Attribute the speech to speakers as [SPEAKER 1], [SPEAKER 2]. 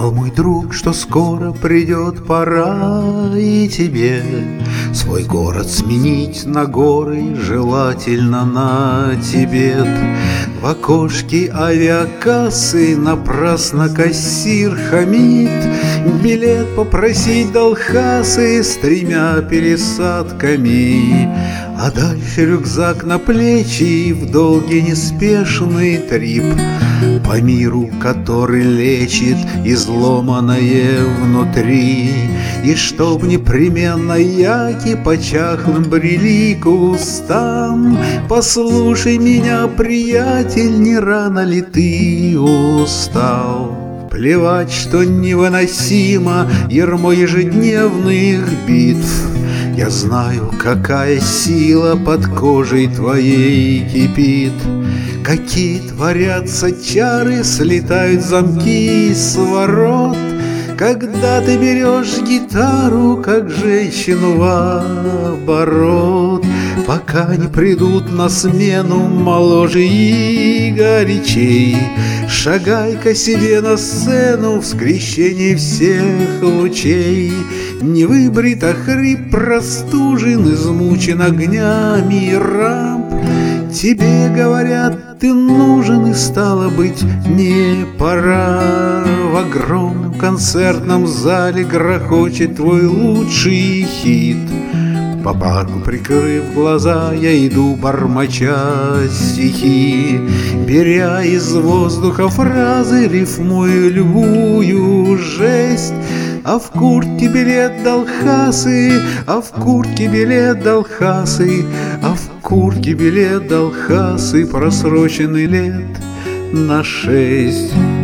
[SPEAKER 1] Думал мой друг, что скоро придет пора и тебе свой город сменить на горы, желательно на Тибет. В окошке авиакассы напрасно кассир хамит, билет попросить дал Хасы с 3 пересадками. А дальше рюкзак на плечи в долгий неспешный трип по миру, который лечит изломанное внутри. И чтоб непременно яки по чахлым брели к устам, послушай меня, приятель, не рано ли ты устал? Плевать, что невыносимо ярмо ежедневных битв. Я знаю, какая сила под кожей твоей кипит, какие творятся чары, слетают замки с ворот, когда ты берешь гитару, как женщину в оборот. Пока не придут на смену моложе и горячей, шагай-ка себе на сцену в скрещении всех лучей. Не выбрит, а хрип простужен, измучен огнями рамп. Тебе говорят, ты нужен, и стало быть, не пора. В огромном концертном зале грохочет твой лучший хит. По парку, прикрыв глаза, я иду, бормоча стихи, беря из воздуха фразы, рифмую любую жесть. А в куртке билет дал Хасы, а в куртке билет дал Хасы, а в куртке билет дал Хасы, просроченный лет на 6.